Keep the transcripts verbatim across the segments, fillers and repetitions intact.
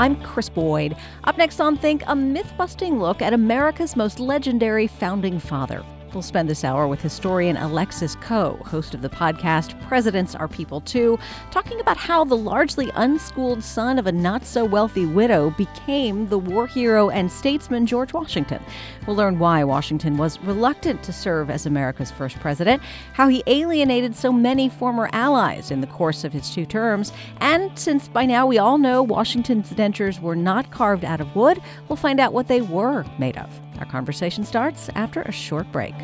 I'm Chris Boyd. Up next on Think, a myth-busting look at America's most legendary founding father. We'll spend this hour with historian Alexis Coe, host of the podcast Presidents Are People Too, talking about how the largely unschooled son of a not-so-wealthy widow became the war hero and statesman George Washington. We'll learn why Washington was reluctant to serve as America's first president, how he alienated so many former allies in the course of his two terms, and since by now we all know Washington's dentures were not carved out of wood, we'll find out what they were made of. Our conversation starts after a short break.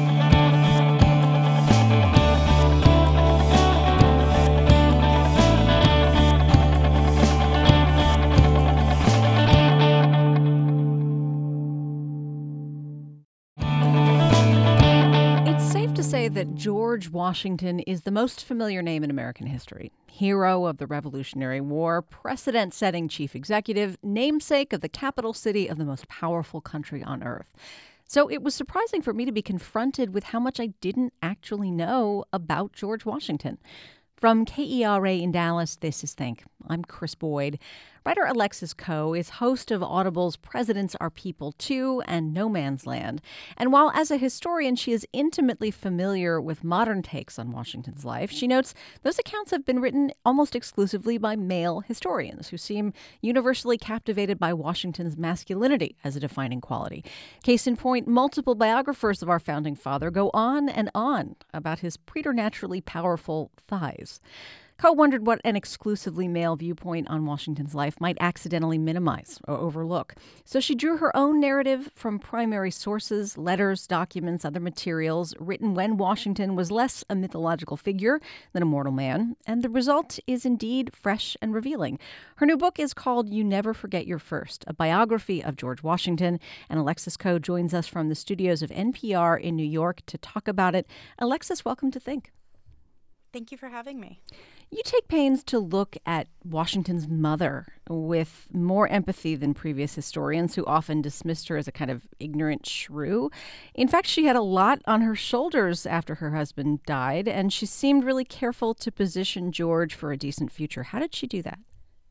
It's safe to say that George Washington is the most familiar name in American history. Hero of the Revolutionary War, precedent-setting chief executive, namesake of the capital city of the most powerful country on earth. So it was surprising for me to be confronted with how much I didn't actually know about George Washington. From K E R A in Dallas, this is Think. I'm Chris Boyd. Writer Alexis Coe is host of Audible's Presidents Are People Too and No Man's Land. And while as a historian she is intimately familiar with modern takes on Washington's life, she notes those accounts have been written almost exclusively by male historians who seem universally captivated by Washington's masculinity as a defining quality. Case in point, multiple biographers of our founding father go on and on about his preternaturally powerful thighs. Coe wondered what an exclusively male viewpoint on Washington's life might accidentally minimize or overlook. So she drew her own narrative from primary sources, letters, documents, other materials written when Washington was less a mythological figure than a mortal man. And the result is indeed fresh and revealing. Her new book is called You Never Forget Your First, a biography of George Washington. And Alexis Coe joins us from the studios of N P R in New York to talk about it. Alexis, welcome to Think. Thank you for having me. You take pains to look at Washington's mother with more empathy than previous historians who often dismissed her as a kind of ignorant shrew. In fact, she had a lot on her shoulders after her husband died, and she seemed really careful to position George for a decent future. How did she do that?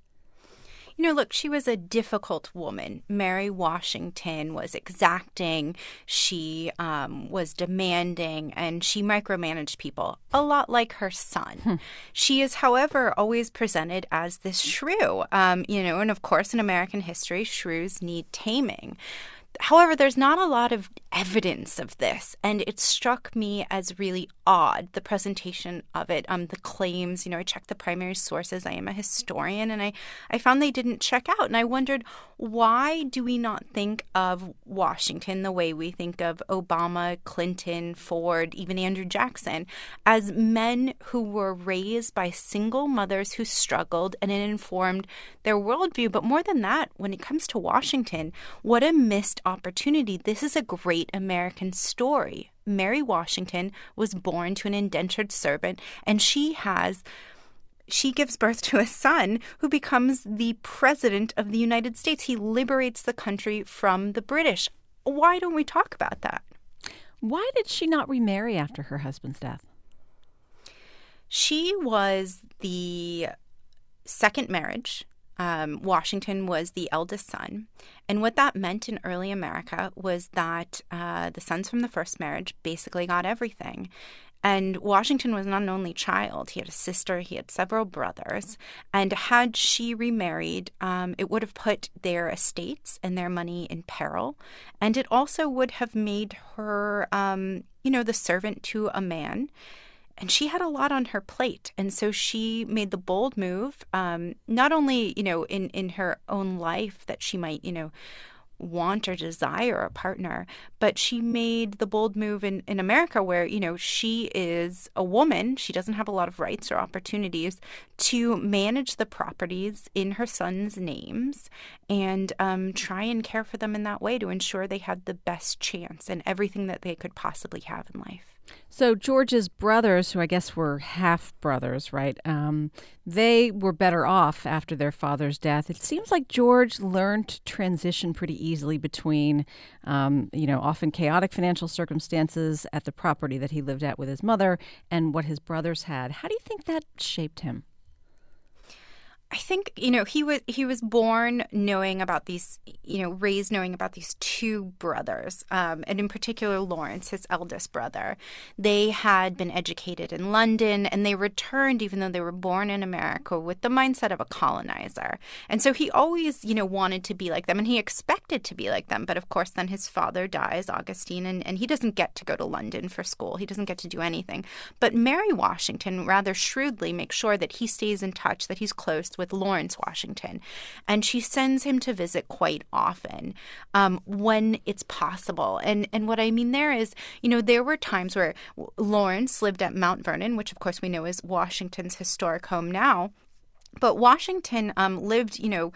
You know, look, she was a difficult woman. Mary Washington was exacting, she um, was demanding, and she micromanaged people, a lot like her son. Hmm. She is, however, always presented as this shrew. Um, you know, and of course, in American history, shrews need taming. However, there's not a lot of evidence of this, and it struck me as really odd, the presentation of it, um, the claims. You know, I checked the primary sources. I am a historian, and I, I found they didn't check out. And I wondered, why do we not think of Washington the way we think of Obama, Clinton, Ford, even Andrew Jackson, as men who were raised by single mothers who struggled, and it informed their worldview? But more than that, when it comes to Washington, what a missed opportunity. This is a great American story. Mary Washington was born to an indentured servant, and she has she gives birth to a son who becomes the president of the United States. He liberates the country from the British. Why don't we talk about that? Why did she not remarry after her husband's death? She was the second marriage. Um, Washington was the eldest son. And what that meant in early America was that uh, the sons from the first marriage basically got everything. And Washington was not an only child. He had a sister. He had several brothers. And had she remarried, um, it would have put their estates and their money in peril. And it also would have made her, um, you know, the servant to a man. And she had a lot on her plate. And so she made the bold move, um, not only, you know, in, in her own life that she might, you know, want or desire a partner, but she made the bold move in, in America where, you know, she is a woman. She doesn't have a lot of rights or opportunities to manage the properties in her son's names and um, try and care for them in that way to ensure they had the best chance and everything that they could possibly have in life. So George's brothers, who I guess were half brothers, right? Um, they were better off after their father's death. It seems like George learned to transition pretty easily between, um, you know, often chaotic financial circumstances at the property that he lived at with his mother and what his brothers had. How do you think that shaped him? I think, you know, he was he was born knowing about these, you know, raised knowing about these two brothers, um, and in particular Lawrence, his eldest brother. They had been educated in London, and they returned, even though they were born in America, with the mindset of a colonizer. And so he always, you know, wanted to be like them, and he expected to be like them. But of course, then his father dies, Augustine, and, and he doesn't get to go to London for school. He doesn't get to do anything. But Mary Washington rather shrewdly makes sure that he stays in touch, that he's close with Lawrence Washington. And she sends him to visit quite often, um, when it's possible. And and what I mean there is, you know, there were times where Lawrence lived at Mount Vernon, which of course we know is Washington's historic home now. But Washington um, lived, you know,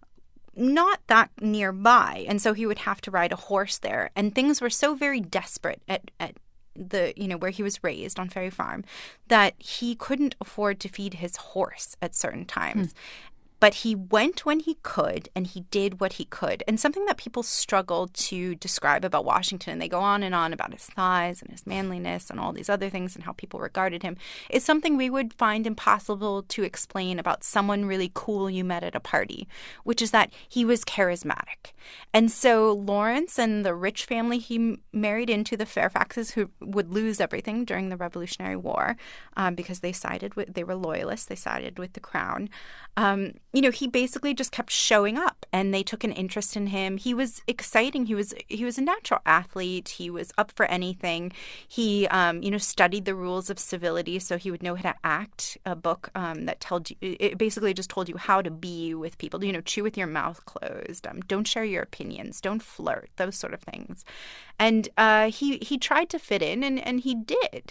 not that nearby. And so he would have to ride a horse there. And things were so very desperate at, at the, you know, where he was raised on Ferry Farm, that he couldn't afford to feed his horse at certain times. Mm. But he went when he could, and he did what he could. And something that people struggle to describe about Washington, and they go on and on about his thighs and his manliness and all these other things and how people regarded him, is something we would find impossible to explain about someone really cool you met at a party, which is that he was charismatic. And so Lawrence and the rich family he married into, the Fairfaxes, who would lose everything during the Revolutionary War, um, because they sided with, they were loyalists, they sided with the crown. Um, you know, he basically just kept showing up, and they took an interest in him. He was exciting. He was he was a natural athlete. He was up for anything. He, um, you know, studied the rules of civility, so he would know how to act. A book um, that told you, it basically just told you how to be with people. You know, chew with your mouth closed. Um, don't share your opinions. Don't flirt. Those sort of things. And uh, he he tried to fit in, and, and he did.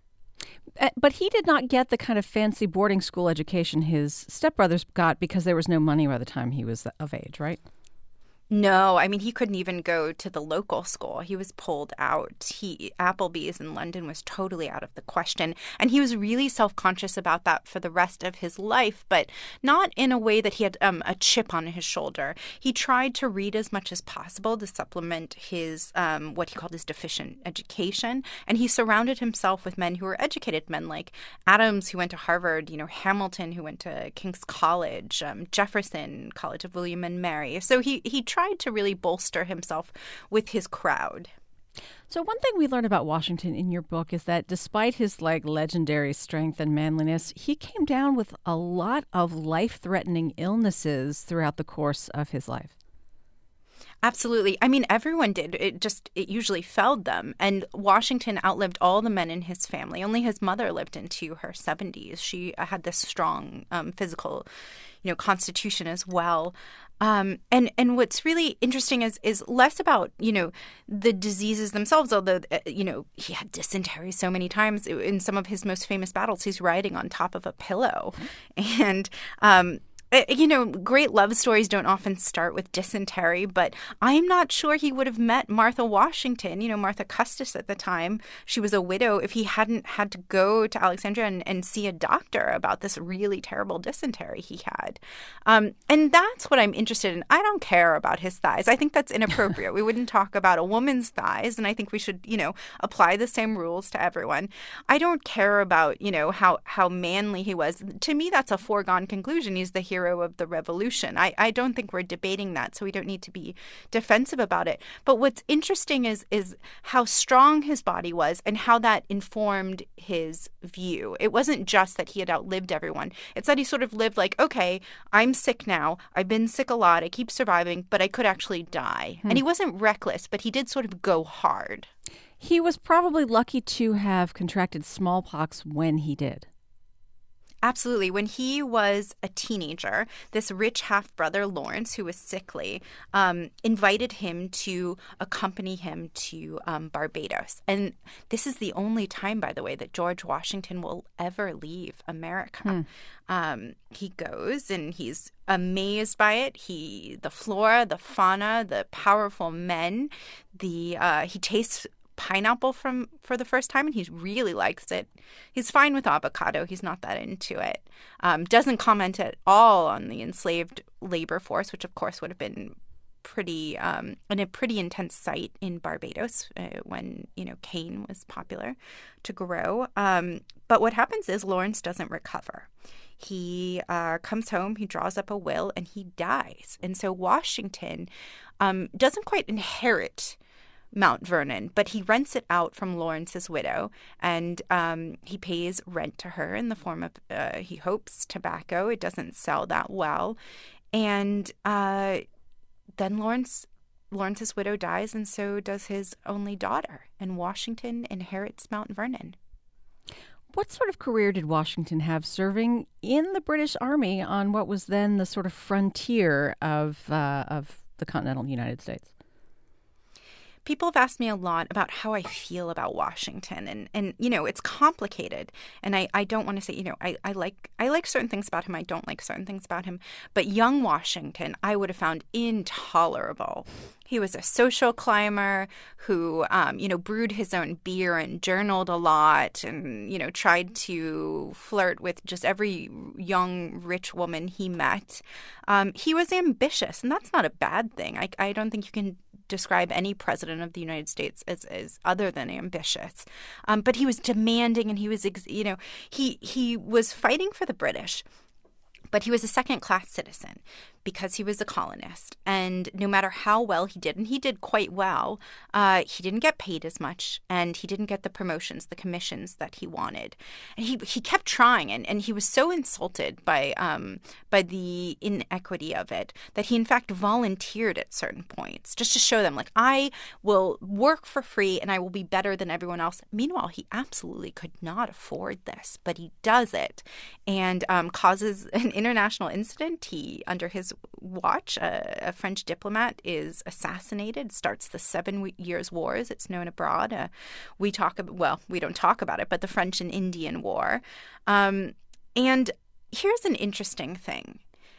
But he did not get the kind of fancy boarding school education his stepbrothers got because there was no money by the time he was of age, right? No, I mean, he couldn't even go to the local school. He was pulled out. He Applebee's in London was totally out of the question. And he was really self-conscious about that for the rest of his life, but not in a way that he had um, a chip on his shoulder. He tried to read as much as possible to supplement his, um, what he called his deficient education. And he surrounded himself with men who were educated, men like Adams, who went to Harvard, you know, Hamilton, who went to King's College, um, Jefferson, College of William and Mary. So he, he tried to really bolster himself with his crowd. So one thing we learn about Washington in your book is that despite his like legendary strength and manliness, he came down with a lot of life-threatening illnesses throughout the course of his life. Absolutely. I mean, everyone did. It just, it usually felled them. And Washington outlived all the men in his family. Only his mother lived into her seventies. She had this strong um, physical, you know, constitution as well. Um, and, and what's really interesting is is less about, you know, the diseases themselves, although, uh, you know, he had dysentery so many times. In some of his most famous battles, he's riding on top of a pillow. And, um you know, great love stories don't often start with dysentery, but I'm not sure he would have met Martha Washington, you know, Martha Custis at the time. She was a widow, if he hadn't had to go to Alexandria and, and see a doctor about this really terrible dysentery he had. Um, and that's what I'm interested in. I don't care about his thighs. I think that's inappropriate. We wouldn't talk about a woman's thighs, and I think we should, you know, apply the same rules to everyone. I don't care about, you know, how, how manly he was. To me, that's a foregone conclusion. He's the hero of the revolution. I, I don't think we're debating that, so we don't need to be defensive about it. But what's interesting is is how strong his body was and how that informed his view. It wasn't just that he had outlived everyone. It's that he sort of lived like, okay, I'm sick now. I've been sick a lot. I keep surviving, but I could actually die. Hmm. And he wasn't reckless, but he did sort of go hard. He was probably lucky to have contracted smallpox when he did. Absolutely. When he was a teenager, this rich half-brother, Lawrence, who was sickly, um, invited him to accompany him to um, Barbados. And this is the only time, by the way, that George Washington will ever leave America. Hmm. Um, he goes and he's amazed by it. He, the flora, the fauna, the powerful men, the uh, he tastes pineapple from for the first time, and he really likes it. He's fine with avocado. He's not that into it. Um, doesn't comment at all on the enslaved labor force, which of course would have been pretty um, in a pretty intense site in Barbados uh, when, you know, cane was popular to grow. Um, but what happens is Lawrence doesn't recover. He uh, comes home, he draws up a will, and he dies. And so Washington um, doesn't quite inherit Mount Vernon, but he rents it out from Lawrence's widow, and um, he pays rent to her in the form of, uh, he hopes, tobacco. It doesn't sell that well. And uh, then Lawrence, Lawrence's widow dies, and so does his only daughter, and Washington inherits Mount Vernon. What sort of career did Washington have serving in the British Army on what was then the sort of frontier of uh, of the continental United States? People have asked me a lot about how I feel about Washington, and, and you know, it's complicated. And I, I don't want to say, you know, I, I like I like certain things about him. I don't like certain things about him. But young Washington, I would have found intolerable. He was a social climber who, um, you know, brewed his own beer and journaled a lot and, you know, tried to flirt with just every young, rich woman he met. Um, he was ambitious, and that's not a bad thing. I, I don't think you can describe any president of the United States as, as other than ambitious. Um, but he was demanding, and he was, you know, he he was fighting for the British. But he was a second-class citizen because he was a colonist. And no matter how well he did, and he did quite well, uh, he didn't get paid as much, and he didn't get the promotions, the commissions that he wanted. And he he kept trying, and, and he was so insulted by um by the inequity of it that he, in fact, volunteered at certain points just to show them, like, I will work for free and I will be better than everyone else. Meanwhile, he absolutely could not afford this, but he does it and um, causes an international incident. He, under his watch, a, a French diplomat is assassinated, starts the Seven Years' War, as it's known abroad. Uh, we talk about, well, we don't talk about it, but the French and Indian War. Um, and here's an interesting thing.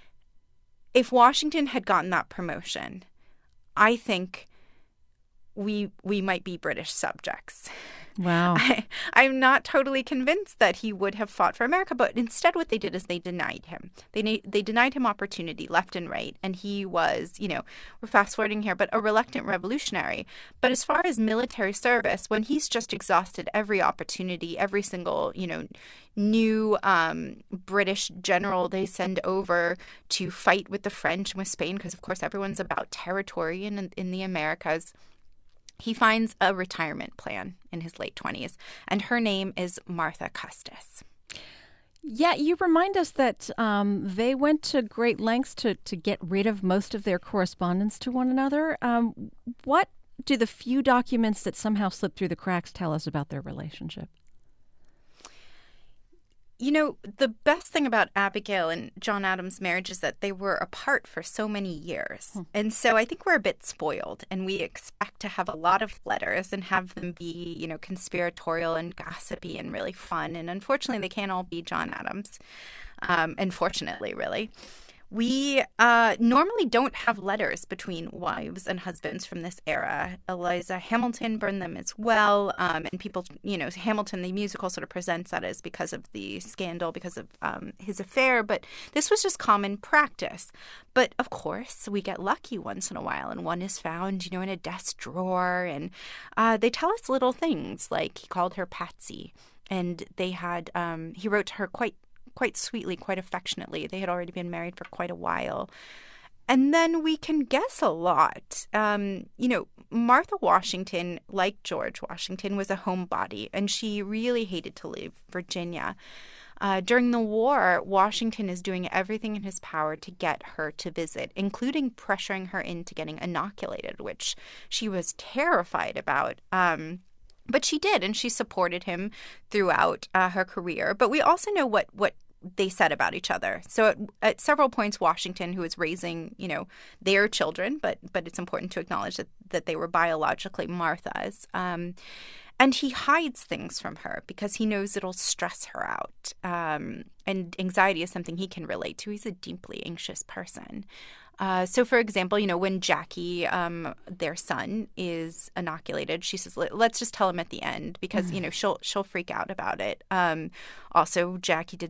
If Washington had gotten that promotion, I think we we might be British subjects. Wow. I, I'm not totally convinced that he would have fought for America, but instead what they did is they denied him. They they denied him opportunity left and right, and he was, you know, we're fast forwarding here, but a reluctant revolutionary. But as far as military service, when he's just exhausted every opportunity, every single, you know, new um, British general they send over to fight with the French and with Spain, because of course everyone's about territory in in the Americas, he finds a retirement plan in his late twenties, and her name is Martha Custis. Yeah, you remind us that um, they went to great lengths to, to get rid of most of their correspondence to one another. Um, what do the few documents that somehow slipped through the cracks tell us about their relationship? You know, the best thing about Abigail and John Adams' marriage is that they were apart for so many years. Hmm. And so I think we're a bit spoiled, and we expect to have a lot of letters and have them be, you know, conspiratorial and gossipy and really fun. And unfortunately, they can't all be John Adams. Um, unfortunately, really. We uh, normally don't have letters between wives and husbands from this era. Eliza Hamilton burned them as well. Um, and people, you know, Hamilton, the musical, sort of presents that as because of the scandal, because of um, his affair. But this was just common practice. But of course, we get lucky once in a while, and one is found, you know, in a desk drawer. And uh, they tell us little things, like he called her Patsy. And they had, um, he wrote to her quite quite sweetly, quite affectionately. They had already been married for quite a while. And then we can guess a lot. Um, you know, Martha Washington, like George Washington, was a homebody, and she really hated to leave Virginia. Uh, during the war, Washington is doing everything in his power to get her to visit, including pressuring her into getting inoculated, which she was terrified about. Um But she did, and she supported him throughout uh, her career. But we also know what, what they said about each other. So at, at several points, Washington, who was raising, you know, their children, but but it's important to acknowledge that, that they were biologically Martha's, um, and he hides things from her because he knows it'll stress her out. Um, and anxiety is something he can relate to. He's a deeply anxious person. Uh, so, for example, you know, when Jackie, um, their son, is inoculated, she says, let's just tell him at the end because, mm. you know, she'll she'll freak out about it. Um, also, Jackie did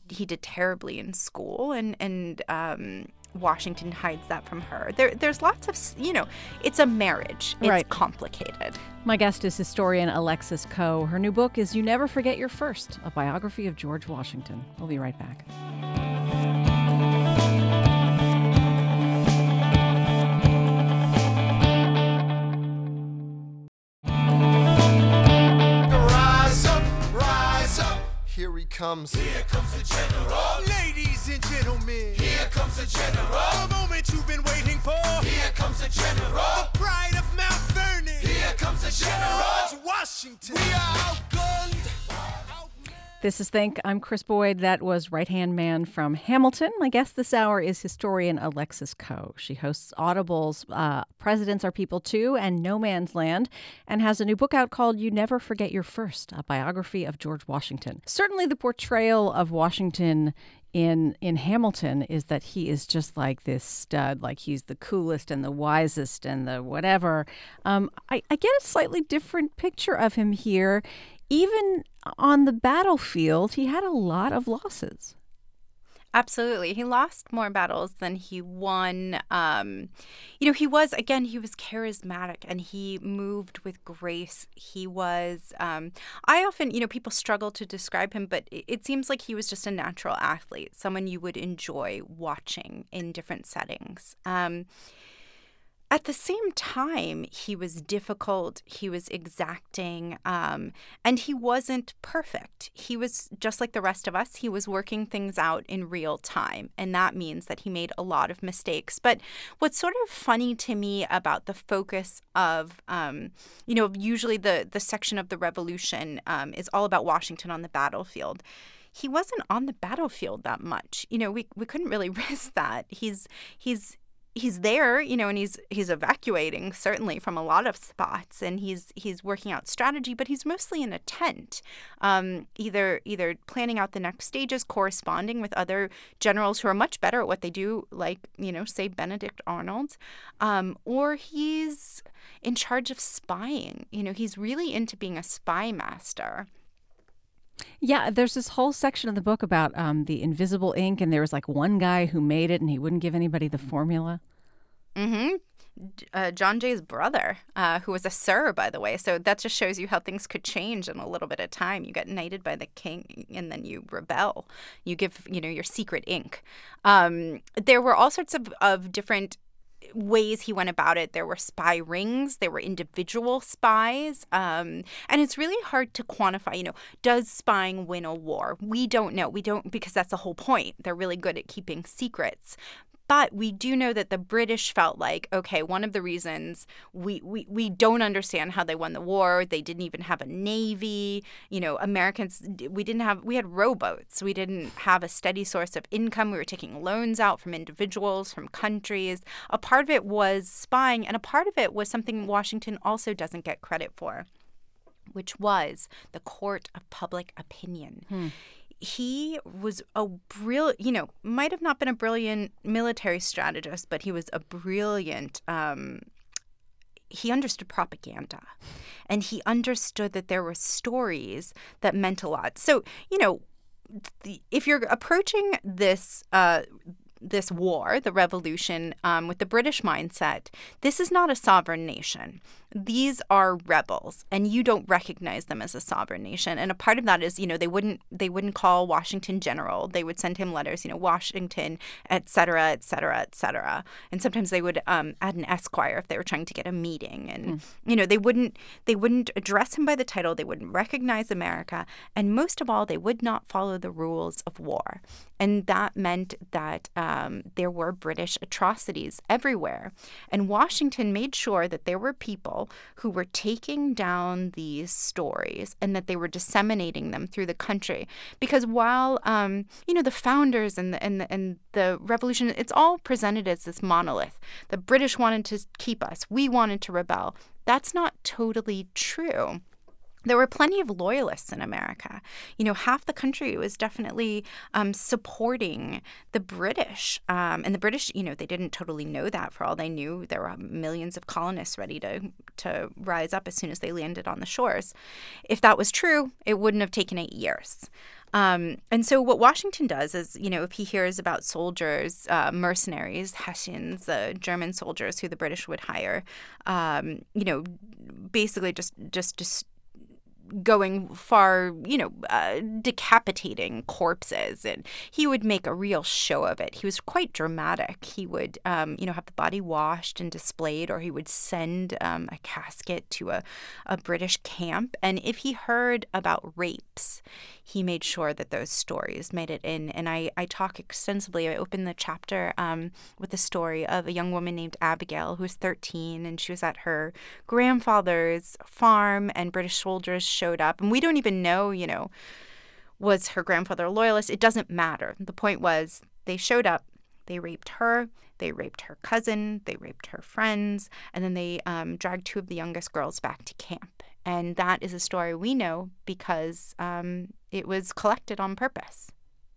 he did terribly in school, and and um, Washington hides that from her. There, there's lots of, you know, it's a marriage. It's right. complicated. My guest is historian Alexis Coe. Her new book is You Never Forget Your First, a biography of George Washington. We'll be right back. Rise up, rise up. Here he comes. Here comes the general. Ladies and gentlemen. Here comes the general. The moment you've been waiting for. Here comes the general. The pride of Mount Vernon. Here comes the general. George Washington. We are outgunned. This is Think. I'm Chris Boyd. That was Right Hand Man from Hamilton. My guest this hour is historian Alexis Coe. She hosts Audible's uh, Presidents Are People Too and No Man's Land, and has a new book out called You Never Forget Your First, a biography of George Washington. Certainly the portrayal of Washington in in Hamilton is that he is just like this stud, like he's the coolest and the wisest and the whatever. Um, I, I get a slightly different picture of him here. Even on the battlefield, he had a lot of losses. Absolutely. He lost more battles than he won. Um, you know, he was, again, he was charismatic and he moved with grace. He was, um, I often, you know, people struggle to describe him, but it, it seems like he was just a natural athlete, someone you would enjoy watching in different settings. Um At the same time, he was difficult, he was exacting, um, and he wasn't perfect. He was just like the rest of us. He was working things out in real time, and that means that he made a lot of mistakes. But what's sort of funny to me about the focus of, um, you know, usually the, the section of the Revolution um, is all about Washington on the battlefield. He wasn't on the battlefield that much. You know, we we couldn't really risk that. He's he's He's there, you know, and he's he's evacuating certainly from a lot of spots, and he's he's working out strategy, but he's mostly in a tent, um, either either planning out the next stages, corresponding with other generals who are much better at what they do, like, you know, say Benedict Arnold, um, or he's in charge of spying. You know, he's really into being a spy master. Yeah, there's this whole section of the book about um, the invisible ink, and there was like one guy who made it, and he wouldn't give anybody the formula. Mm-hmm. Uh, John Jay's brother, uh, who was a sir, by the way. So that just shows you how things could change in a little bit of time. You get knighted by the king, and then you rebel. You give, you know, your secret ink. Um, there were all sorts of, of different ways he went about it. There were spy rings, there were individual spies, um, and it's really hard to quantify, you know, does spying win a war? We don't know. We don't, because that's the whole point. They're really good at keeping secrets. But we do know that the British felt like, okay, one of the reasons we, we, we don't understand how they won the war, they didn't even have a navy. You know, Americans, we didn't have, we had rowboats. We didn't have a steady source of income. We were taking loans out from individuals, from countries. A part of it was spying, and a part of it was something Washington also doesn't get credit for, which was the court of public opinion. Hmm. He was a brilliant, you know, might have not been a brilliant military strategist, but he was a brilliant, um, he understood propaganda. And he understood that there were stories that meant a lot. So, you know, the, if you're approaching this uh, this war, the revolution, um, with the British mindset, this is not a sovereign nation. These are rebels, and you don't recognize them as a sovereign nation. And a part of that is, you know, they wouldn't they wouldn't call Washington general. They would send him letters, you know, Washington, et cetera, et cetera, et cetera. And sometimes they would um, add an esquire if they were trying to get a meeting. And mm. you know, they wouldn't they wouldn't address him by the title. They wouldn't recognize America, and most of all, they would not follow the rules of war. And that meant that um, there were British atrocities everywhere. And Washington made sure that there were people who were taking down these stories and that they were disseminating them through the country. Because while, um, you know, the founders and the, and, the, and the revolution, it's all presented as this monolith. The British wanted to keep us. We wanted to rebel. That's not totally true. There were plenty of loyalists in America. You know, half the country was definitely um, supporting the British. Um, and the British, you know, they didn't totally know that. For all they knew, there were millions of colonists ready to, to rise up as soon as they landed on the shores. If that was true, it wouldn't have taken eight years. Um, and so what Washington does is, you know, if he hears about soldiers, uh, mercenaries, Hessians, uh, German soldiers who the British would hire, um, you know, basically just just just going far, you know, uh, decapitating corpses. And he would make a real show of it. He was quite dramatic. He would, um, you know, have the body washed and displayed, or he would send um, a casket to a, a British camp. And if he heard about rapes, he made sure that those stories made it in. And I, I talk extensively. I open the chapter um, with the story of a young woman named Abigail who was thirteen, and she was at her grandfather's farm, and British soldiers showed up. And we don't even know, you know, was her grandfather a loyalist? It doesn't matter. The point was they showed up, they raped her, they raped her cousin, they raped her friends, and then they um, dragged two of the youngest girls back to camp. And that is a story we know because um, it was collected on purpose.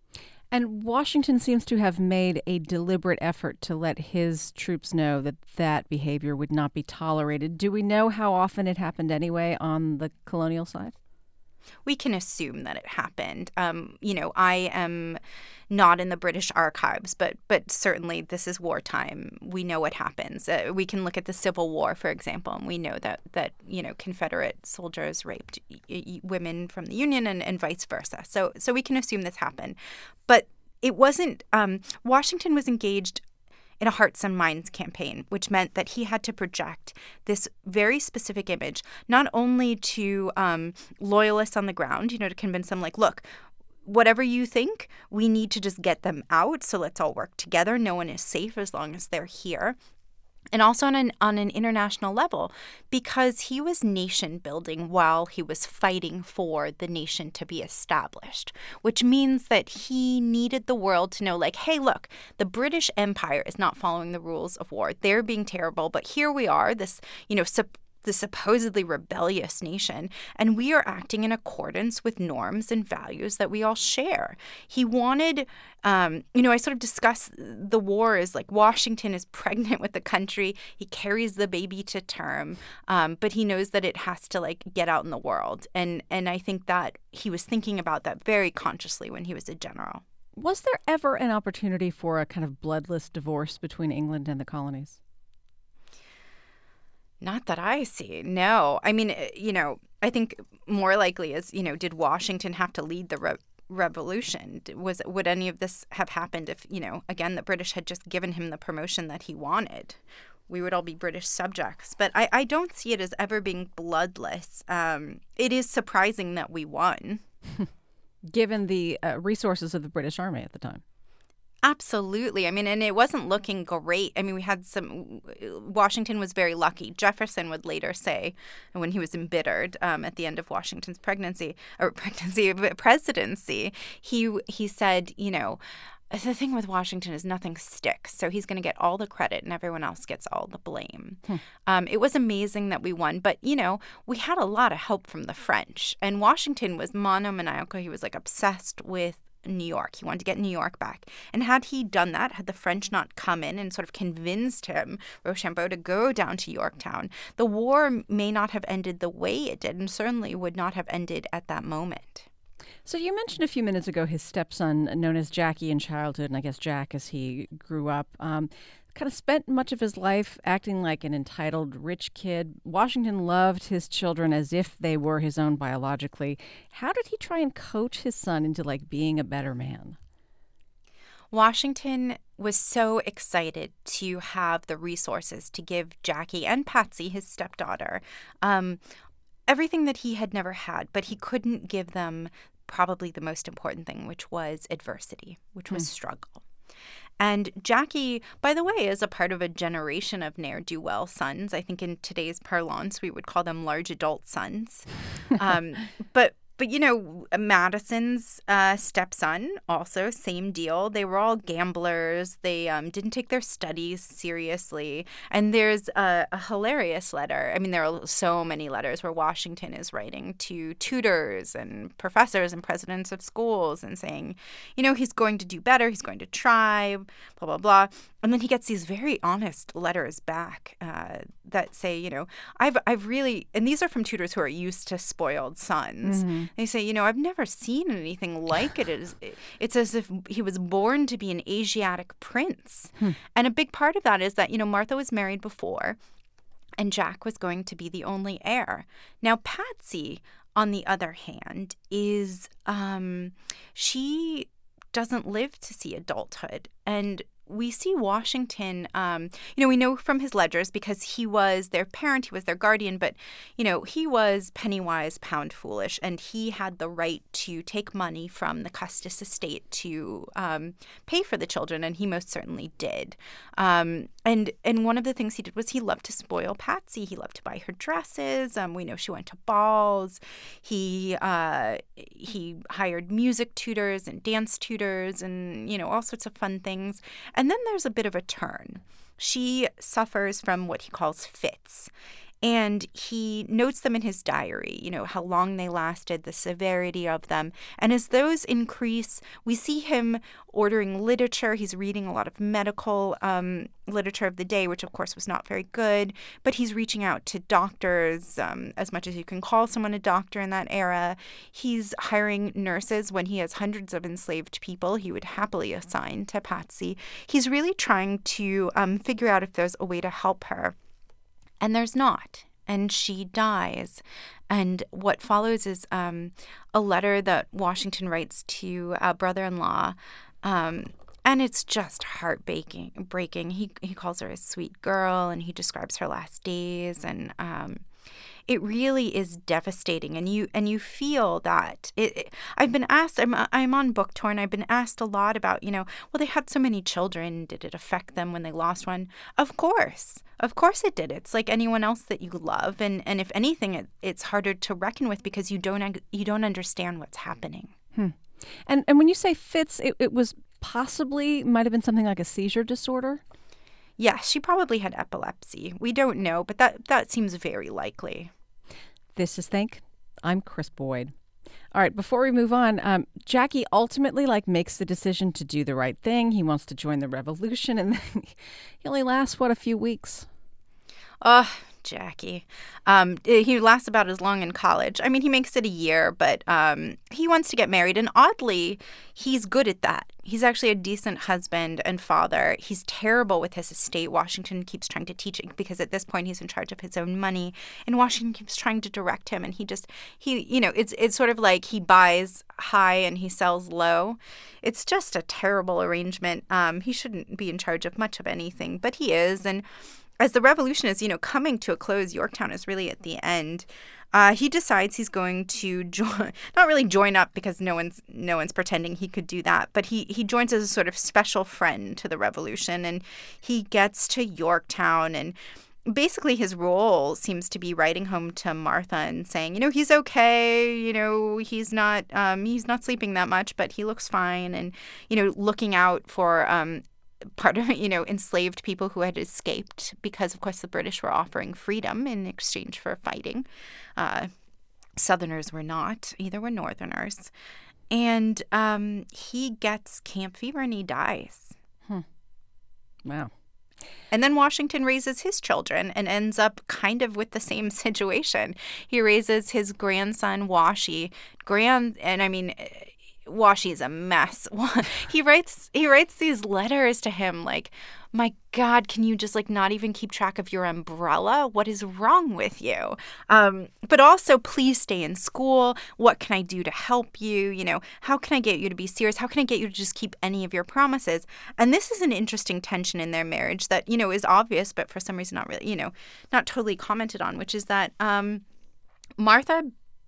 And Washington seems to have made a deliberate effort to let his troops know that that behavior would not be tolerated. Do we know how often it happened anyway on the colonial side? We can assume that it happened. Um, you know, I am not in the British archives, but but certainly this is wartime. We know what happens. Uh, we can look at the Civil War, for example, and we know that, that you know, Confederate soldiers raped y- y- women from the Union and, and vice versa. So so we can assume this happened. But it wasn't um, – Washington was engaged in a Hearts and Minds campaign, which meant that he had to project this very specific image, not only to um, loyalists on the ground, you know, to convince them like, look, whatever you think, we need to just get them out. So let's all work together. No one is safe as long as they're here. And also on an on an international level, because he was nation building while he was fighting for the nation to be established, which means that he needed the world to know, like, hey, look, the British Empire is not following the rules of war. They're being terrible. But here we are, this, you know, sup- the supposedly rebellious nation, and we are acting in accordance with norms and values that we all share. He wanted, um, you know, I sort of discuss the war as like Washington is pregnant with the country. He carries the baby to term, um, but he knows that it has to like get out in the world. And, and I think that he was thinking about that very consciously when he was a general. Was there ever an opportunity for a kind of bloodless divorce between England and the colonies? Not that I see. No. I mean, you know, I think more likely is, you know, did Washington have to lead the re- revolution? Was would any of this have happened if, you know, again, the British had just given him the promotion that he wanted? We would all be British subjects. But I, I don't see it as ever being bloodless. Um, it is surprising that we won. Given the uh, resources of the British Army at the time. Absolutely. I mean, and it wasn't looking great. I mean, we had some – Washington was very lucky. Jefferson would later say, when he was embittered um, at the end of Washington's pregnancy – or pregnancy – presidency, he he said, you know, the thing with Washington is nothing sticks. So he's going to get all the credit and everyone else gets all the blame. Hmm. Um, it was amazing that we won. But, you know, we had a lot of help from the French. And Washington was monomaniacal. He was like obsessed with New York. He wanted to get New York back. And had he done that, had the French not come in and sort of convinced him, Rochambeau, to go down to Yorktown, the war may not have ended the way it did, and certainly would not have ended at that moment. So you mentioned a few minutes ago his stepson, known as Jackie in childhood, and I guess Jack as he grew up, um, kind of spent much of his life acting like an entitled rich kid. Washington loved his children as if they were his own biologically. How did he try and coach his son into like being a better man? Washington was so excited to have the resources to give Jackie and Patsy, his stepdaughter, um, everything that he had never had, but he couldn't give them probably the most important thing, which was adversity, which was mm. struggle. And Jackie, by the way, is a part of a generation of ne'er-do-well sons. I think in today's parlance, we would call them large adult sons. Um, but, but, you know, Madison's uh, stepson, also, same deal. They were all gamblers. They um, didn't take their studies seriously. And there's a, a hilarious letter. I mean, there are so many letters where Washington is writing to tutors and professors and presidents of schools and saying, you know, he's going to do better. He's going to try, blah, blah, blah. And then he gets these very honest letters back uh, that say, you know, I've I've really, and these are from tutors who are used to spoiled sons. Mm-hmm. They say, you know, I've never seen anything like it. It's, it's as if he was born to be an Asiatic prince. Hmm. And a big part of that is that, you know, Martha was married before, and Jack was going to be the only heir. Now, Patsy, on the other hand, is um, she doesn't live to see adulthood. And we see Washington, um, you know, we know from his ledgers because he was their parent, he was their guardian, but, you know, he was penny wise, pound foolish, and he had the right to take money from the Custis estate to um, pay for the children, and he most certainly did. Um, and and one of the things he did was he loved to spoil Patsy. He loved to buy her dresses. Um, we know she went to balls. He uh, he hired music tutors and dance tutors and, you know, all sorts of fun things. And then there's a bit of a turn. She suffers from what he calls fits. And he notes them in his diary, you know, how long they lasted, the severity of them. And as those increase, we see him ordering literature. He's reading a lot of medical um, literature of the day, which, of course, was not very good. But he's reaching out to doctors um, as much as you can call someone a doctor in that era. He's hiring nurses when he has hundreds of enslaved people he would happily assign to Patsy. He's really trying to um, figure out if there's a way to help her. And there's not. And she dies. And what follows is um, a letter that Washington writes to a brother-in-law. Um, and it's just heartbreaking. Breaking. He he calls her a sweet girl, and he describes her last days. And um, it really is devastating. And you and you feel that. It, it, I've been asked, I'm, I'm on book tour, and I've been asked a lot about, you know, well, they had so many children. Did it affect them when they lost one? Of course. Of course it did. It's like anyone else that you love. And, and if anything, it, it's harder to reckon with because you don't you don't understand what's happening. Hmm. And and when you say fits, it, it was possibly, might have been something like a seizure disorder? Yes, she probably had epilepsy. We don't know, but that, that seems very likely. This is Think. I'm Chris Boyd. All right, before we move on, um, Jackie ultimately like makes the decision to do the right thing. He wants to join the revolution, and then he only lasts, what, a few weeks? Oh, Jackie. Um, he lasts about as long in college. I mean, he makes it a year, but um, he wants to get married. And oddly, he's good at that. He's actually a decent husband and father. He's terrible with his estate. Washington keeps trying to teach it because at this point he's in charge of his own money. And Washington keeps trying to direct him. And he just, he, you know, it's it's sort of like he buys high and he sells low. It's just a terrible arrangement. Um, he shouldn't be in charge of much of anything, but he is. And as the revolution is, you know, coming to a close, Yorktown is really at the end. Uh, he decides he's going to join, not really join up because no one's no one's pretending he could do that, but he, he joins as a sort of special friend to the revolution, and he gets to Yorktown, and basically his role seems to be writing home to Martha and saying, you know, he's okay, you know, he's not um, he's not sleeping that much, but he looks fine, and, you know, looking out for um, part of, you know, enslaved people who had escaped because, of course, the British were offering freedom in exchange for fighting. Uh, Southerners were not. Either were Northerners. And um, he gets camp fever and he dies. Hmm. Wow. And then Washington raises his children and ends up kind of with the same situation. He raises his grandson, Washi. Grand, and I mean... Washi's a mess. he writes he writes these letters to him like, my God, can you just like not even keep track of your umbrella? What is wrong with you? Um, but also, please stay in school. What can I do to help you? You know, how can I get you to be serious? How can I get you to just keep any of your promises? And this is an interesting tension in their marriage that, you know, is obvious, but for some reason not really, you know, not totally commented on, which is that um, Martha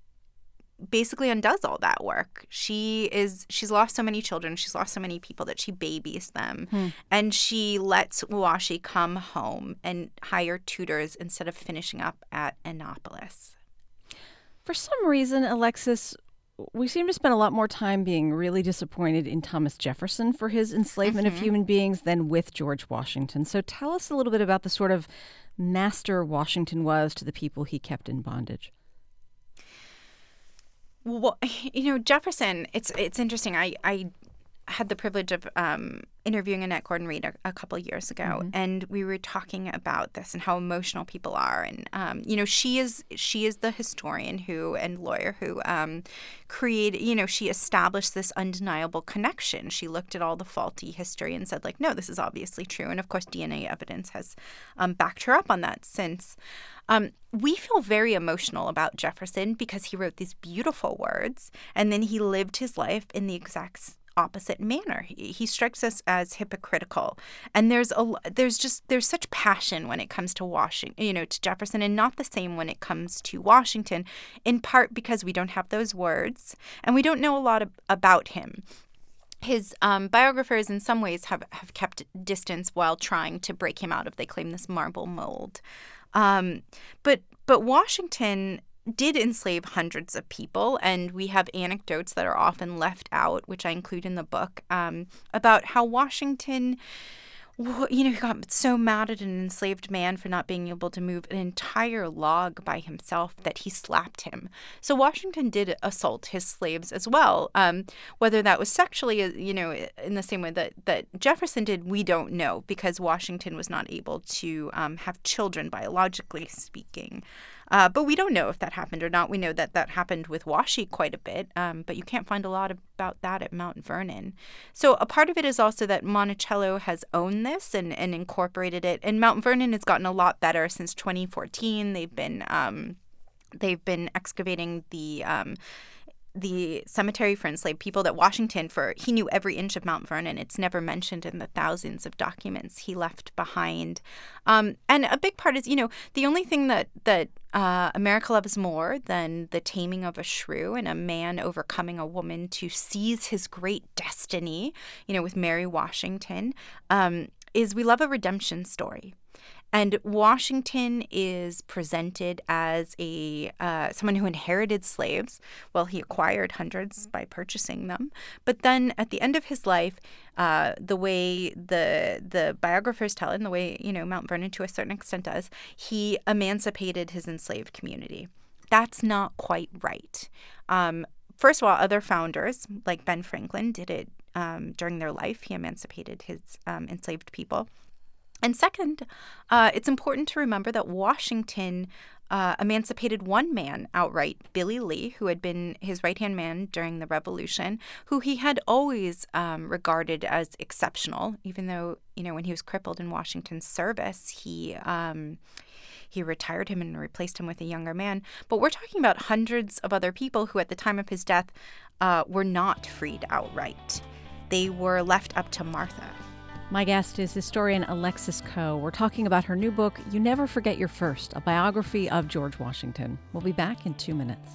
basically undoes all that work. She is she's lost so many children, she's lost so many people that she babies them. Hmm. And she lets Washi come home and hire tutors instead of finishing up at Annapolis. For some reason, Alexis, we seem to spend a lot more time being really disappointed in Thomas Jefferson for his enslavement mm-hmm. of human beings than with George Washington. So tell us a little bit about the sort of master Washington was to the people he kept in bondage. Well, you know, Jefferson, it's it's interesting. I, I had the privilege of um, interviewing Annette Gordon-Reed a, a couple of years ago, mm-hmm. and we were talking about this and how emotional people are. And um, you know, she is she is the historian who and lawyer who um, created. You know, she established this undeniable connection. She looked at all the faulty history and said, like, no, this is obviously true. And of course, D N A evidence has um, backed her up on that since. Um, we feel very emotional about Jefferson because he wrote these beautiful words, and then he lived his life in the exact opposite manner. He, he strikes us as hypocritical, and there's a there's just there's such passion when it comes to Washington, you know, to Jefferson, and not the same when it comes to Washington. In part because we don't have those words, and we don't know a lot of, about him. His um, biographers, in some ways, have, have kept distance while trying to break him out of, they claim, this marble mold. Um, but but Washington did enslave hundreds of people, and we have anecdotes that are often left out, which I include in the book, um, about how Washington, you know, he got so mad at an enslaved man for not being able to move an entire log by himself that he slapped him. So Washington did assault his slaves as well. Um, whether that was sexually, you know, in the same way that, that Jefferson did, we don't know, because Washington was not able to um, have children, biologically speaking. Uh, but we don't know if that happened or not. We know that that happened with Washi quite a bit, um, but you can't find a lot about that at Mount Vernon. So a part of it is also that Monticello has owned this and, and incorporated it. And Mount Vernon has gotten a lot better since twenty fourteen. They've been um, they've been excavating the um, the cemetery for enslaved people that Washington, for he knew every inch of Mount Vernon. It's never mentioned in the thousands of documents he left behind. Um, and a big part is, you know, the only thing that that uh, America loves more than the taming of a shrew and a man overcoming a woman to seize his great destiny, you know, with Mary Washington, um, is we love a redemption story. And Washington is presented as a uh, someone who inherited slaves. Well, he acquired hundreds by purchasing them. But then at the end of his life, uh, the way the the biographers tell it, and the way, you know, Mount Vernon to a certain extent does, he emancipated his enslaved community. That's not quite right. Um, first of all, other founders like Ben Franklin did it um, during their life. He emancipated his um, enslaved people. And second, uh, it's important to remember that Washington uh, emancipated one man outright, Billy Lee, who had been his right-hand man during the Revolution, who he had always um, regarded as exceptional, even though, you know, when he was crippled in Washington's service, he um, he retired him and replaced him with a younger man. But we're talking about hundreds of other people who, at the time of his death, uh, were not freed outright. They were left up to Martha. My guest is historian Alexis Coe. We're talking about her new book, You Never Forget Your First, a biography of George Washington. We'll be back in two minutes.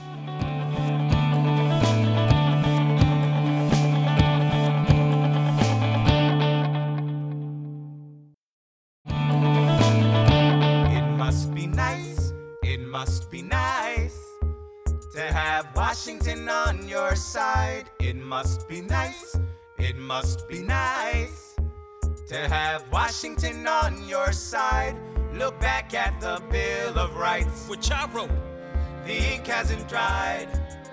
It must be nice, it must be nice to have Washington on your side. It must be nice, it must be nice to have Washington on your side. Look back at the Bill of Rights, which I wrote. The ink hasn't dried.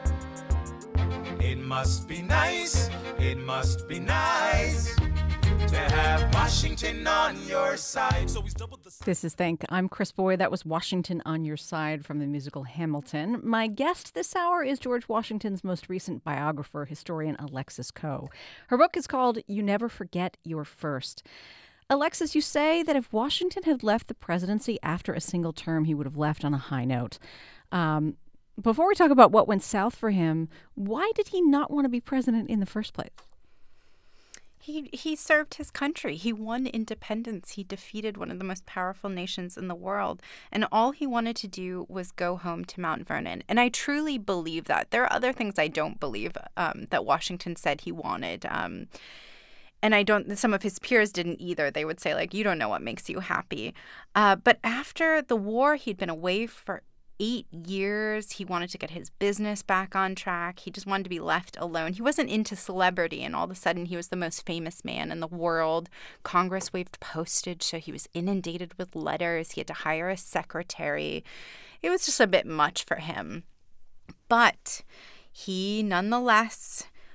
It must be nice, it must be nice to have Washington on your side. So he's doubled the... This is Think. I'm Chris Boyd. That was Washington on Your Side from the musical Hamilton. My guest this hour is George Washington's most recent biographer, historian Alexis Coe. Her book is called You Never Forget Your First. Alexis, you say that if Washington had left the presidency after a single term, he would have left on a high note. Um, before we talk about what went south for him, why did he not want to be president in the first place? He he served his country. He won independence. He defeated one of the most powerful nations in the world. And all he wanted to do was go home to Mount Vernon. And I truly believe that. There are other things I don't believe um, that Washington said he wanted. Um, and I don't, some of his peers didn't either. They would say, like, you don't know what makes you happy. Uh, but after the war, he'd been away for eight years. He wanted to get his business back on track. He just wanted to be left alone. He wasn't into celebrity, and all of a sudden he was the most famous man in the world. Congress waived postage, so he was inundated with letters. He had to hire a secretary. It was just a bit much for him. But he nonetheless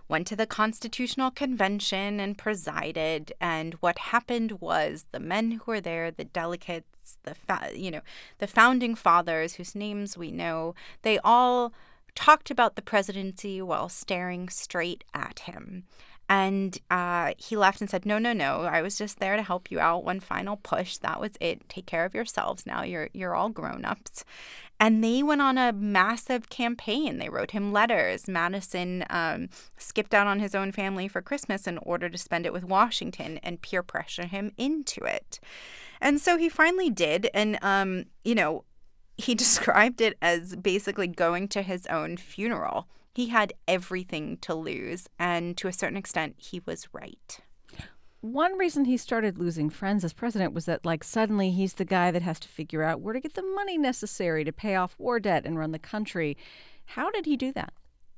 went to the Constitutional Convention and presided. And what happened was the men who were there, the delegates, the fa- you know, the founding fathers whose names we know, they all talked about the presidency while staring straight at him. And uh, he left and said, no, no, no, I was just there to help you out. One final push. That was it. Take care of yourselves now. You're you're all grown-ups. And they went on a massive campaign. They wrote him letters. Madison um, skipped out on his own family for Christmas in order to spend it with Washington and peer pressure him into it. And so he finally did. And, um, you know, he described it as basically going to his own funeral. He had everything to lose, and to a certain extent, he was right. One reason he started losing friends as president was that, like, suddenly he's the guy that has to figure out where to get the money necessary to pay off war debt and run the country. How did he do that?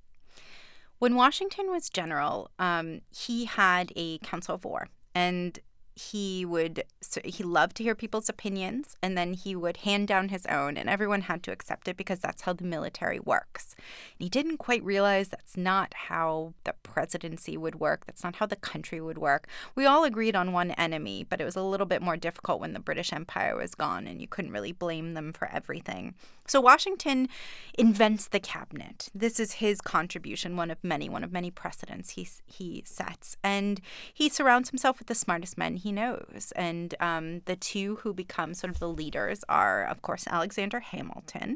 When Washington was general, um, he had a council of war, and he would so he loved to hear people's opinions, and then he would hand down his own, and everyone had to accept it because that's how the military works. And he didn't quite realize that's not how the presidency would work. That's not how the country would work. We all agreed on one enemy, but it was a little bit more difficult when the British Empire was gone, and you couldn't really blame them for everything. So Washington invents the cabinet. This is his contribution, one of many, one of many precedents he he sets, and he surrounds himself with the smartest men he knows. And um, the two who become sort of the leaders are, of course, Alexander Hamilton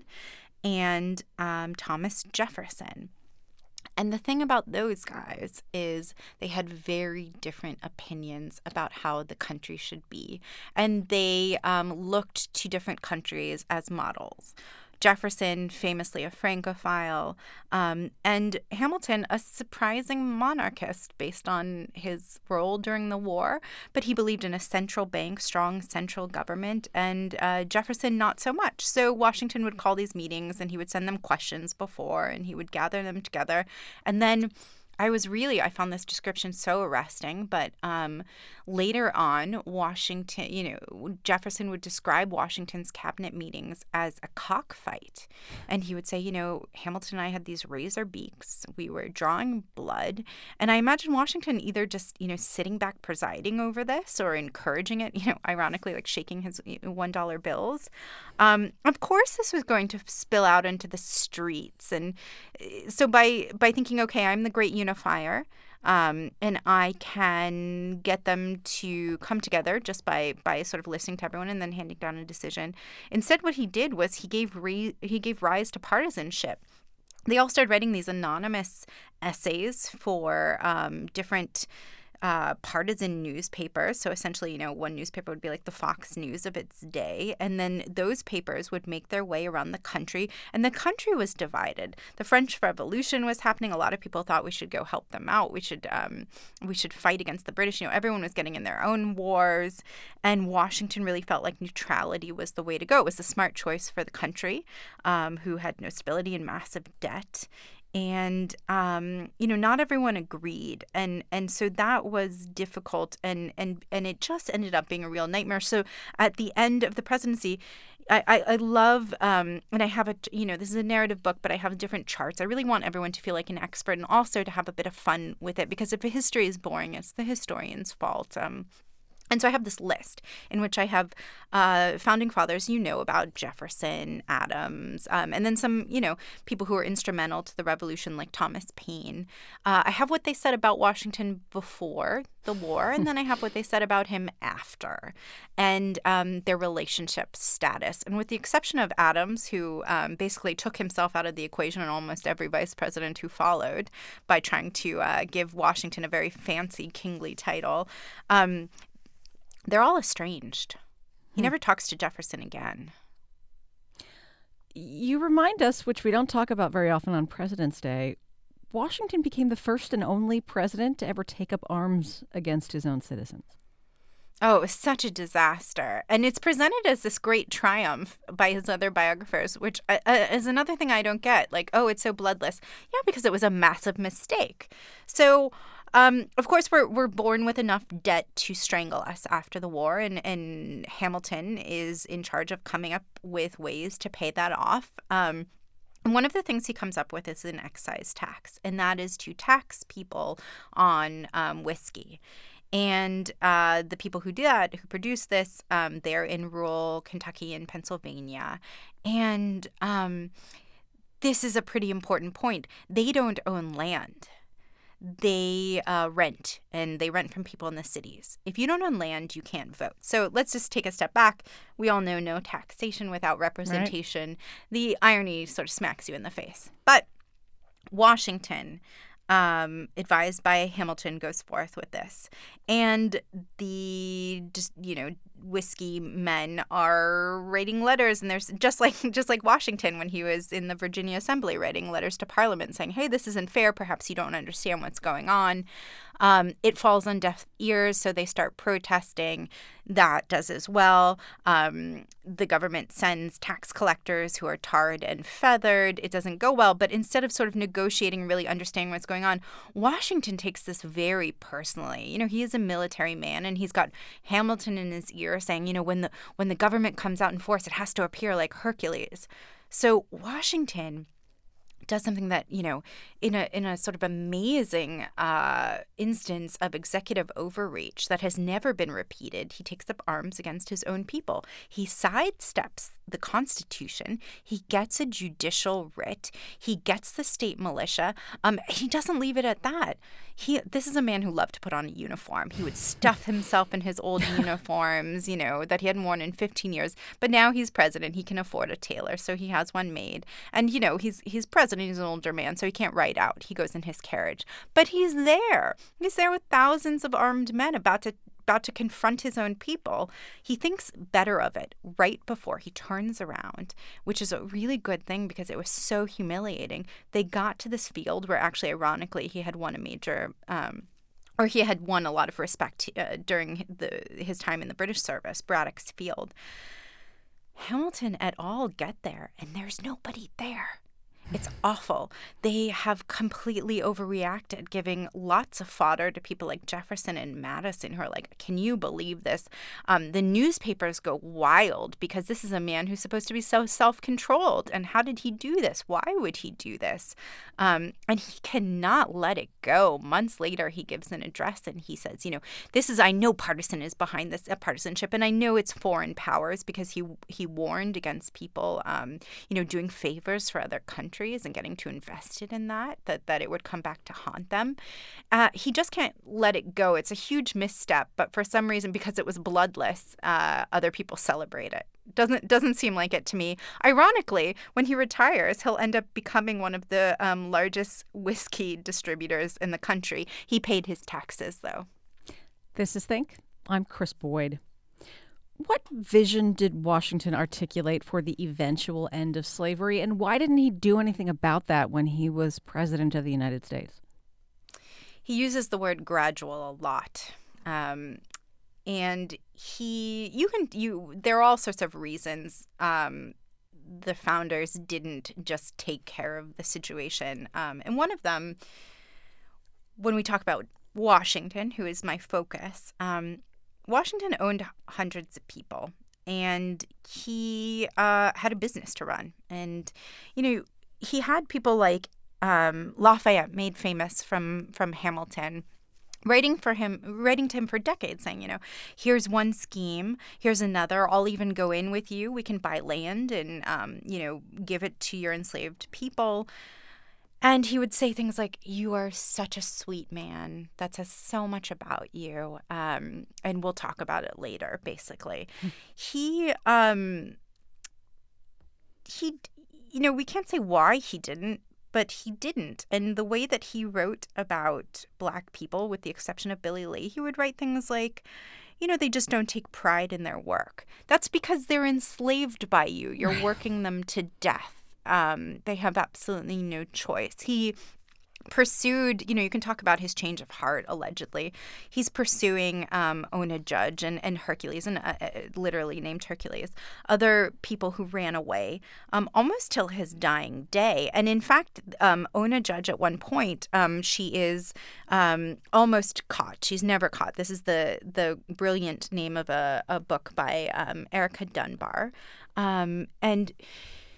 and um, Thomas Jefferson. And the thing about those guys is they had very different opinions about how the country should be. And they um, looked to different countries as models. Jefferson, famously a Francophile, um, and Hamilton, a surprising monarchist based on his role during the war. But he believed in a central bank, strong central government, and uh, Jefferson not so much. So Washington would call these meetings, and he would send them questions before, and he would gather them together. And then I was really, I found this description so arresting, but um, later on, Washington, you know, Jefferson would describe Washington's cabinet meetings as a cockfight. And he would say, you know, Hamilton and I had these razor beaks. We were drawing blood. And I imagine Washington either just, you know, sitting back presiding over this or encouraging it, you know, ironically, like shaking his one dollar bills. Um, of course, this was going to spill out into the streets. And so by, by thinking, okay, I'm the great unifier, um, and I can get them to come together just by by sort of listening to everyone and then handing down a decision. Instead, what he did was he gave re- he gave rise to partisanship. They all started writing these anonymous essays for um, different Uh, partisan newspapers. So essentially, you know, one newspaper would be like the Fox News of its day. And then those papers would make their way around the country. And the country was divided. The French Revolution was happening. A lot of people thought we should go help them out. We should um, we should fight against the British. You know, everyone was getting in their own wars. And Washington really felt like neutrality was the way to go. It was a smart choice for the country, um, who had no stability and massive debt. And, um, you know, not everyone agreed. And and so that was difficult. And, and, and it just ended up being a real nightmare. So at the end of the presidency, I, I, I love, um, and I have a, you know, this is a narrative book, but I have different charts. I really want everyone to feel like an expert and also to have a bit of fun with it. Because if a history is boring, it's the historian's fault. Um And so I have this list in which I have uh, founding fathers, you know, about Jefferson, Adams, um, and then some, you know, people who were instrumental to the revolution like Thomas Paine. Uh, I have what they said about Washington before the war, and then I have what they said about him after, and um, their relationship status. And with the exception of Adams, who um, basically took himself out of the equation and almost every vice president who followed by trying to uh, give Washington a very fancy kingly title, um, they're all estranged. He never talks to Jefferson again. You remind us, which we don't talk about very often on President's Day, Washington became the first and only president to ever take up arms against his own citizens. Oh, it was such a disaster. And it's presented as this great triumph by his other biographers, which uh, is another thing I don't get. Like, oh, it's so bloodless. Yeah, because it was a massive mistake. So, um, of course, we're we're born with enough debt to strangle us after the war. And, and Hamilton is in charge of coming up with ways to pay that off. Um And one of the things he comes up with is an excise tax, and that is to tax people on um, whiskey. And uh, the people who do that, who produce this, um, they're in rural Kentucky and Pennsylvania. And um, this is a pretty important point. They don't own land. They uh, rent, and they rent from people in the cities. If you don't own land, you can't vote. So let's just take a step back. We all know no taxation without representation. Right. The irony sort of smacks you in the face. But Washington, um, advised by Hamilton, goes forth with this. And the, just, you know, whiskey men are writing letters, and there's just like just like Washington when he was in the Virginia Assembly writing letters to Parliament saying, hey, this isn't fair. Perhaps you don't understand what's going on. Um, it falls on deaf ears, so they start protesting. That does as well. Um, the government sends tax collectors who are tarred and feathered. It doesn't go well. But instead of sort of negotiating and really understanding what's going on, Washington takes this very personally. You know, he is a military man, and he's got Hamilton in his ear saying, you know, when the when the government comes out in force, it has to appear like Hercules. So Washington does something that, you know, in a in a sort of amazing uh, instance of executive overreach that has never been repeated. He takes up arms against his own people. He sidesteps the Constitution. He gets a judicial writ. He gets the state militia. Um, he doesn't leave it at that. He this is a man who loved to put on a uniform. He would stuff himself in his old uniforms, you know, that he hadn't worn in fifteen years. But now he's president. He can afford a tailor, so he has one made. And, you know, he's he's president. He's an older man, so he can't ride out. He goes in his carriage. But he's there. He's there with thousands of armed men about to about to confront his own people. He thinks better of it right before he turns around, which is a really good thing because it was so humiliating. They got to this field where actually, ironically, he had won a major um, or he had won a lot of respect uh, during the his time in the British service, Braddock's Field. Hamilton et al. Get there, and there's nobody there. It's awful. They have completely overreacted, giving lots of fodder to people like Jefferson and Madison who are like, can you believe this? Um, the newspapers go wild because this is a man who's supposed to be so self-controlled. And how did he do this? Why would he do this? Um, and he cannot let it go. Months later, he gives an address and he says, you know, this is, I know partisan is behind this, uh, partisanship, and I know it's foreign powers because he he warned against people, um, you know, doing favors for other countries and getting too invested in that, that, that it would come back to haunt them. Uh, he just can't let it go. It's a huge misstep, but for some reason, because it was bloodless, uh, other people celebrate it. Doesn't doesn't seem like it to me. Ironically, when he retires, he'll end up becoming one of the um, largest whiskey distributors in the country. He paid his taxes, though. This is Think. I'm Chris Boyd. What vision did Washington articulate for the eventual end of slavery, and why didn't he do anything about that when he was president of the United States? He uses the word gradual a lot. Um, and he, you can, you, there are all sorts of reasons um, the founders didn't just take care of the situation. Um, and one of them, when we talk about Washington, who is my focus, um, Washington owned hundreds of people, and he uh, had a business to run. And, you know, he had people like um, Lafayette, made famous from from Hamilton, writing for him, writing to him for decades, saying, you know, here's one scheme, here's another. I'll even go in with you. We can buy land and, um, you know, give it to your enslaved people. And he would say things like, you are such a sweet man. That says so much about you. Um, and we'll talk about it later, basically. he, um, he, you know, we can't say why he didn't, but he didn't. And the way that he wrote about Black people, with the exception of Billy Lee, he would write things like, you know, they just don't take pride in their work. That's because they're enslaved by you. You're working them to death. Um, they have absolutely no choice. He pursued, you know, you can talk about his change of heart, allegedly. He's pursuing um, Ona Judge and, and Hercules, and uh, literally named Hercules, other people who ran away um, almost till his dying day. And in fact, um, Ona Judge at one point, um, she is um, almost caught. She's never caught. This is the the brilliant name of a, a book by um, Erica Dunbar. Um, and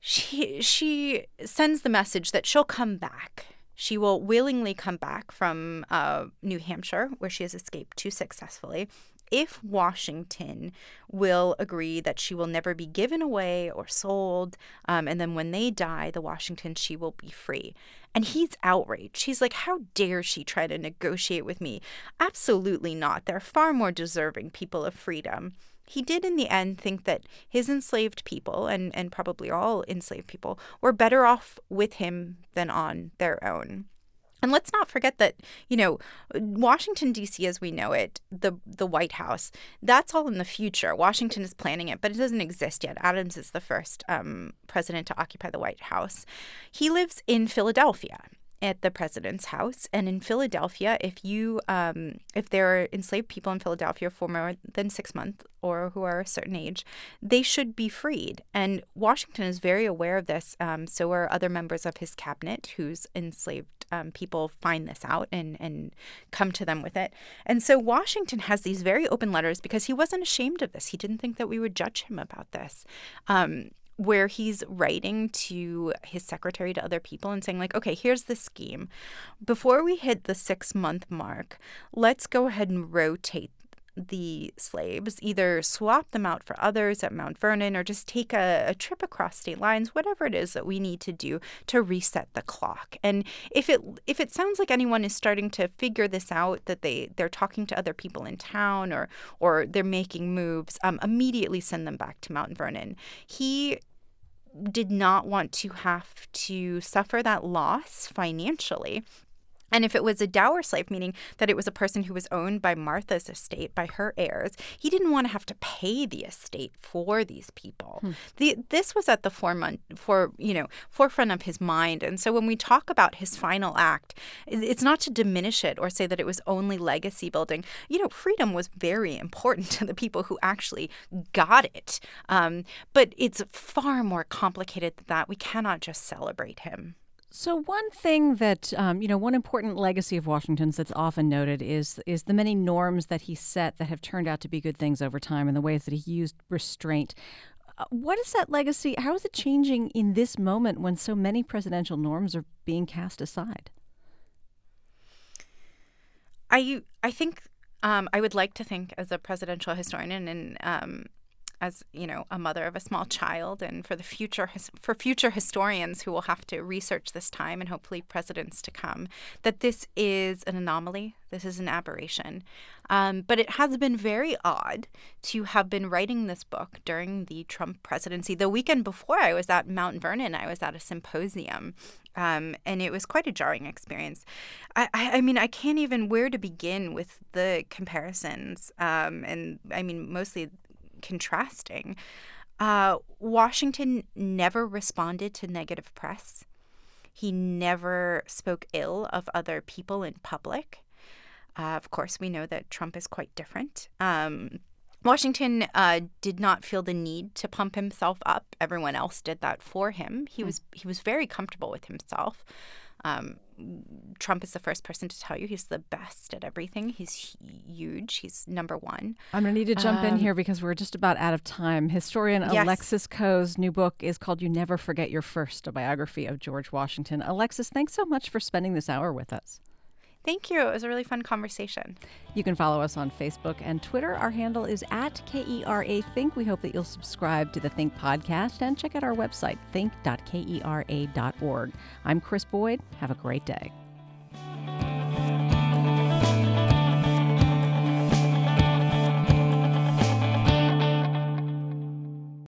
she she sends the message that she'll come back. She will willingly come back from uh, New Hampshire, where she has escaped too successfully, if Washington will agree that she will never be given away or sold. Um, and then when they die, the Washington, she will be free. And he's outraged. He's like, how dare she try to negotiate with me? Absolutely not. They're far more deserving people of freedom. He did in the end think that his enslaved people, and, and probably all enslaved people, were better off with him than on their own. And let's not forget that, you know, Washington, D C, as we know it, the the White House, that's all in the future. Washington is planning it, but it doesn't exist yet. Adams is the first um, president to occupy the White House. He lives in Philadelphia at the president's house. And in Philadelphia, if you um, if there are enslaved people in Philadelphia for more than six months or who are a certain age, they should be freed. And Washington is very aware of this. Um, so are other members of his cabinet whose enslaved um, people find this out and, and come to them with it. And so Washington has these very open letters because he wasn't ashamed of this. He didn't think that we would judge him about this. Um, where he's writing to his secretary, to other people, and saying, like, okay, here's the scheme. Before we hit the six-month mark, let's go ahead and rotate the slaves, either swap them out for others at Mount Vernon or just take a, a trip across state lines, whatever it is that we need to do to reset the clock. And if it if it sounds like anyone is starting to figure this out, that they, they're talking to other people in town or or they're making moves, um, immediately send them back to Mount Vernon. He did not want to have to suffer that loss financially. And if it was a dower slave, meaning that it was a person who was owned by Martha's estate, by her heirs, he didn't want to have to pay the estate for these people. Hmm. The, this was at the forefront, for, you know, forefront of his mind. And so when we talk about his final act, it's not to diminish it or say that it was only legacy building. You know, freedom was very important to the people who actually got it. Um, but it's far more complicated than that. We cannot just celebrate him. So one thing that, um, you know, one important legacy of Washington's that's often noted is is the many norms that he set that have turned out to be good things over time and the ways that he used restraint. Uh, what is that legacy? How is it changing in this moment when so many presidential norms are being cast aside? I I think um, I would like to think, as a presidential historian and um, as, you know, a mother of a small child, and for the future, for future historians who will have to research this time and hopefully presidents to come, that this is an anomaly. This is an aberration. Um, but it has been very odd to have been writing this book during the Trump presidency. The weekend before I was at Mount Vernon, I was at a symposium, um, and it was quite a jarring experience. I, I, I mean, I can't even where to begin with the comparisons. Um, and I mean, mostly contrasting. Uh, Washington never responded to negative press. He never spoke ill of other people in public. Uh, of course, we know that Trump is quite different. Um, Washington uh, did not feel the need to pump himself up. Everyone else did that for him. He mm. was he was very comfortable with himself. Um, Trump is the first person to tell you he's the best at everything. He's huge. He's number one. I'm going to need to jump um, in here because we're just about out of time. Historian yes. Alexis Coe's new book is called You Never Forget Your First, a biography of George Washington. Alexis, thanks so much for spending this hour with us. Thank you. It was a really fun conversation. You can follow us on Facebook and Twitter. Our handle is at K E R A Think. We hope that you'll subscribe to the Think podcast and check out our website, think dot kera dot org. I'm Chris Boyd. Have a great day.